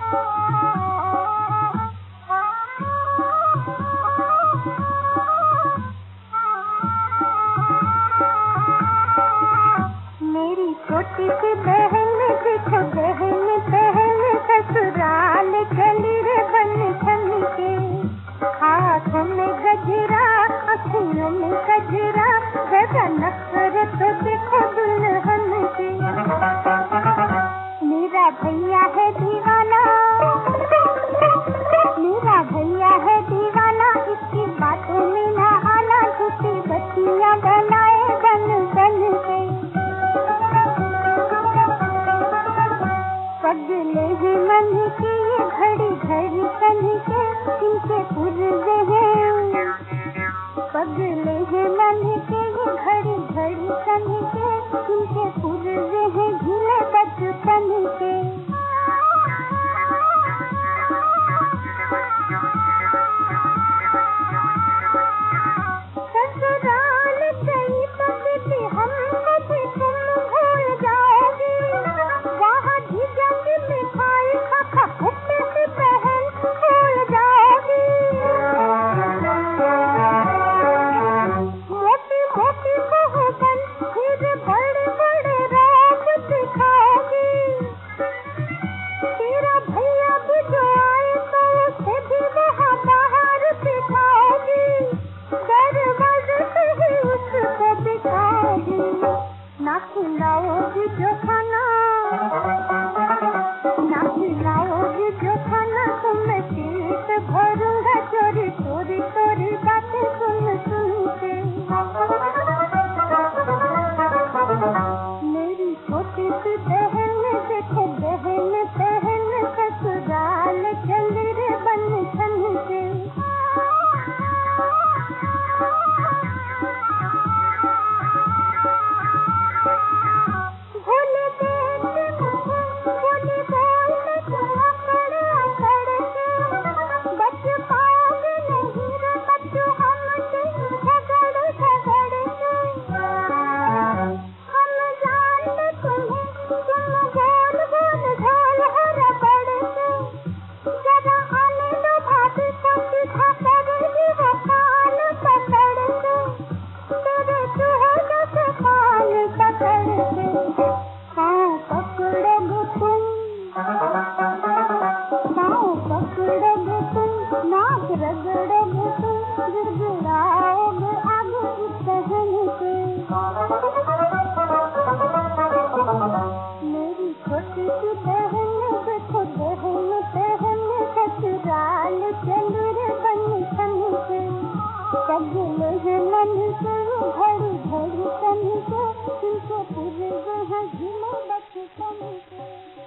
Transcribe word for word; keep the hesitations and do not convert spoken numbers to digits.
मेरी छोटी सी बहन देखो बहन बहन ससुराल चली रे बन ठन के, हाथ में गजरा अखियों में गजरा, जरा नखरत देखो दुल्हन के। मेरा भैया है दीवाना, मेरा भैया है दीवाना, इसकी बातों में ना आना, झूठी बत्तियां बनाए बन बन के। पगले हैं मन के ये घड़ी घड़ी सन के, इनके पुर्जे हैं। पगले हैं मन के ये घड़ी घड़ी सन के, इनके पुर्जे हैं झूले बचपन के। ससुराल गई पगली हम कभी तुम भूल जाओगी, वहाँ जीजाजी मिठाई खा खा कुत्ते से बहन भूल जाओगी। मोटी मोटी बहुबन फिर बड़े बड़े राज दिखाओगी। तेरा भैया भी जो आए तो उसे भी वहाँ बाहर दिखाओगी, दरवाजे से ही उसको दिखाओगी। ना खिलाओगी जो खाना, ना खिलाओगी जो खाना, तुम्हें पेट भरूंगा चोरी चोरी चोरी बातें सुन सुन के। मेरी छोटी सी बहन देखो बहन बहन ससुराल चल रे बन ठन के। भोले देख मुझे भोले बोल में तुम अकड़ अकड़ के, बच पाओगे नहीं रे बच्चों हमसे झगड़ झगड़ के। हम जानते तुम्हें तुम गोल गोल ढोल हो रबड़ के, जरा आने दो भाभी को सीधा करेगी वो कान पकड़ के, तेरे चूहे से कान पकड़ के। पाँव पकड़ोगे तुम, पाँव पकड़ोगे तुम, नाक रगड़ोगे तुम, गिड़गिड़ाओगे आगे इस बहन के। मेरी छोटी सी बहन देखो बहन बहन ससुराल चल रे बन ठन के। पगले हैं मन के ये घड़ी घड़ी सन के, इनके पुर्जे हैं झूले बचपन के।